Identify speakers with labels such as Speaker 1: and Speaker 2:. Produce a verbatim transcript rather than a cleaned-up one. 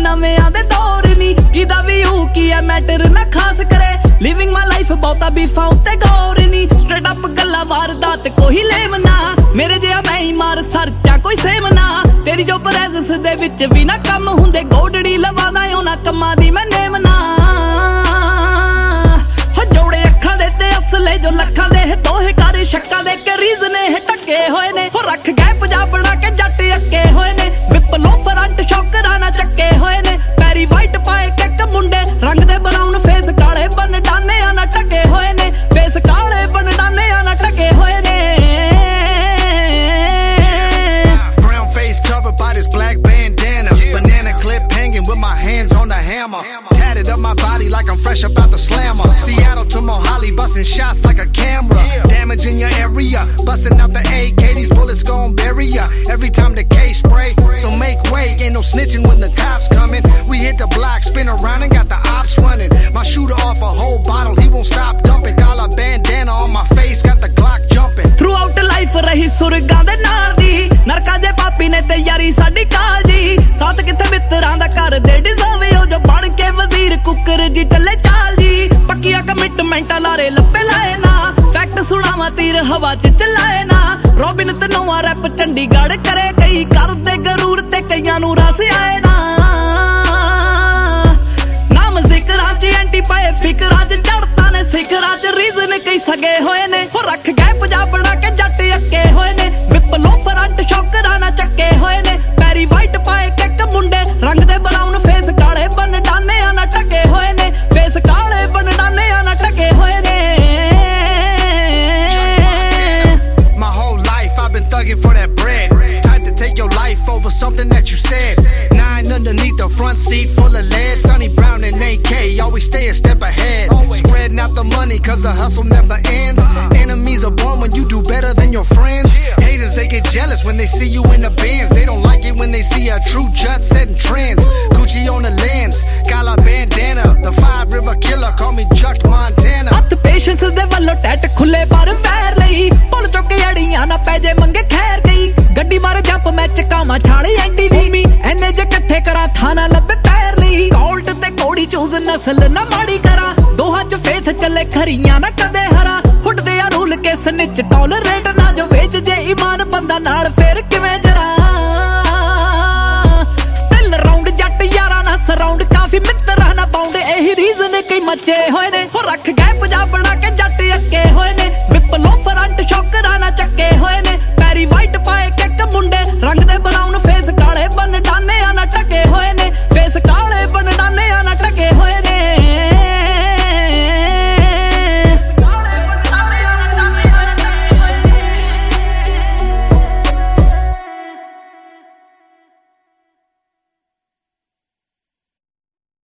Speaker 1: ਨਵਿਆਂ ਦੇ ਦੌਰ ਨੀ ਕਿਦਾ ਵੀ ਯੂ ਕੀ ਐ ਮੈਟਰ ਨਾ ਖਾਸ ਕਰੇ ਲਿਵਿੰਗ ਮਾਈ ਲਾਈਫ ਬਹੁਤਾ ਬੀਫਾਂ ਉੱਤੇ ਗੌਰ ਨੀ ਸਟ੍ਰੇਟ ਅਪ ਗੱਲਾਂ ਵਾਰਦਾਤ ਕੋਈ ਲੇਮ ਨਾ ਮੇਰੇ ਜਿਹਾ ਮੈਂ ਹੀ ਮਾਰ ਸਰਚਾ ਕੋਈ ਸੇਮ ਨਾ ਤੇਰੀ ਜੋ ਪ੍ਰੈਜ਼ੈਂਸ ਦੇ ਵਿੱਚ ਵੀ ਨਾ ਕੰਮ ਹੁੰਦੇ ਗੋਡੜੀ ਲਵਾਦਾ ਉਹਨਾਂ ਕੰਮਾਂ ਦੀ ਮੈਂ ਨੇਮ ਨਾ ਹੋ ਜੋੜੇ ਅੱਖਾਂ ਦੇ ਤੇ ਅਸਲੇ ਜੋ ਲੱਖਾਂ ਦੇ ਦੋਹੇ ਕਰ ਸ਼ੱਕਾਂ ਦੇ ਕੇ ਰੀਜ਼ਨ ਇਹ ਟੱਕੇ ਹੋਏ ਨੇ ਹੋ ਰੱਖ ਗਏ ਪੰਜਾਬ ਬਣਾ ਕੇ ਜੱਟ ਅੱਕੇ ਹੋਏ ਨੇ ਵਿਪਲੋ ਫਰੰਟ ਸ਼ੌਕਰਾਂ ਨਾ ਚੱਕੇ ਹੋਏ ਨੇ ਪੈਰੀ ਵਾਈਟ ਪਾਏ ਕਿੱਕ ਮੁੰਡੇ ਰੰਗ ਦੇ ਬਰਾਊਨ ਫੇਸ ਕਾਲੇ ਬਨ ਡਾਨਿਆਂ ਨਾ ਟਕੇ ਹੋਏ ਨੇ ਫੇਸ ਕਾਲੇ ਬਨ ਡਾਨਿਆਂ ਨਾ ਟਕੇ ਹੋਏ ਨੇ
Speaker 2: brown face covered by this black bandana banana clip hanging with my hands on the hammer tatted up my body like I'm fresh up out the slammer Seattle to Mohali busting shots like a camera damaging your area busting out the A K these bullets gon' bury ya every time the K spray so make way ain't no snitching when the cops coming we hit the block spin around and got the ops running my shooter off a whole bottle he won't stop dumping dollar bandana on my face got the Glock jumping
Speaker 1: throughout life rahi ਸੁਰਗਾਂ ਦੇ ਨਾਲ ਦੀ ਨਰਕਾਂ ਦੇ ਪਾਪੀ ਨੇ ਤੇ ਯਾਰੀ ਸਾਡੀ ਕਾਜੀ ਸਾਥ ਕਿੱਥੇ ਮਿੱਤਰਾਂ ਦਾ ਘਰ ਦੇ ਡਿਜ਼ਰਵ ਉਹ ਜੋ ਬਣ ਕੇ ਵਜ਼ੀਰ ਕੁੱਕਰ ਜੀ ਚੱਲੇ ਚਾਲ ਜੀ ਪੱਕੀਆਂ ਕਮਿਟਮੈਂਟਾਂ ਲਾਰੇ ਲੱਪੇ ਲਾਏ ਨਾ ਫੈਕਟ ਸੁਣਾਵਾ ਤੀਰ ਹਵਾ ਚ ਚਲਾਏ ਨਾ ਰੋਬਿਨ ਤੇ ਨਵਾਂ ਰੈਪ ਚੰਡੀਗੜ੍ਹ ਕਰੇ ਕਈ ਕਰਦੇ ਗਰੂਰ ਤੇ ਕਈਆਂ ਨੂੰ ਰਸ ਆਏ ਨਾ ਨਾਮ ਜ਼ਿਕਰਾਂ ਚ ਐਂਟੀ ਪਾਏ ਫਿਕਰਾਂ ਚ ਚੜਤਾ ਨੇ ਸਿਖਰਾਂ ਚ ਰੀਜ਼ਨ ਕਈ ਸਗੇ ਹੋਏ ਨੇ ਹੋ ਰੱਖ ਗਏ ਪੰਜਾਬ ਬਣਾ ਕੇ ਜੱਟ ਅੱਕੇ ਹੋਏ ਨੇ ਵਿਪਲੋ ਫਰੰਟ ਸ਼ੌਕਰਾਂ ਨਾ ਚੱਕੇ ਹੋਏ ਨੇ ਪੈਰੀ ਵਾਈਟ ਪਾਏ ਕਿੱਕ ਮੁੰਡੇ ਰੰਗ ਦੇ ਬਰਾਊਨ ਫੇਸ ਕਾਲੇ ਬਨ ਡਾਨਿਆਂ ਨਾ ਟਕੇ ਹੋਏ ਨੇ ਫੇਸ ਕਾਲੇ ਬਨ ਡਾਨਿਆਂ ਨਾ ਟਕੇ ਹੋਏ ਨੇ
Speaker 2: my whole life I've been thugging for that bread type to take your life over something that you said nine underneath the front seat full of lead Sonny Brown and A K always stay a step ahead spreading out the money cause the hustle never ends enemies are born when you do better than your friends haters they get jealous when they see you in the bands they don't like it when they see a true judge setting trends Gucci on the lens got a bandana the five river killer call me Chuck Montana
Speaker 1: ਹੱਥ ਪੇਸ਼ੈਂਸ ਦੇ ਵੱਲੋਂ TET ਖੁੱਲੇ ਪਰ fire ਲਈ ਪੁੱਲ ਚੁੱਕ ਅੜੀਆਂ ਨਾ ਪੈ ਜੇ ਮੰਗੇ ਖੈਰ ਗਈ ਗੱਡੀ ਮਾਰ ਜੰਪ ਮੈਂ ਚਕਾਵਾਂ ਛਾਲੇ ਐਂਟੀ ਦੀ ਐਨੇ ਜੇ ਇਕੱਠੇ ਕਰਾਂ ਥਾਣਾ ਲੱਭੇ ਪੈਰ ਲਈ ਗੋਲਡ ਤੇ ਕੋੜੀ ਚੂਜ਼ ਨਸਲ ਨਾ ਮਾੜੀ ਕਰਾਂ ਦੋਹਾਂ ਚ ਫੇਥ ਚੱਲੇ ਖਰੀਆਂ ਨਾ ਕਦੇ ਹਰਾ ਹੁੱਟਦੇ ਆ ਰੂਲ ਕੇ ਸਨਿਚ ਟੋਲਰੇਟ ਨਾ ਜੋ ਵੇਚ ਜੇ ਈਮਾਨ ਬੰਦਾ ਨਾਲ ਫੇਰ ਕਿਵੇਂ ਜਰਾ ਸਟਿਲ ਰਾਉਂਡ ਜੱਟ ਯਾਰਾਂ ਨਾ ਸਰਾਉਂਡ ਕਾਫੀ ਮਿੱਤਰਾਂ ਨਾ ਪਾਉਂਡ ਇਹੀ ਰੀਜ਼ਨ ਕਈ ਮੱਚੇ ਹੋਏ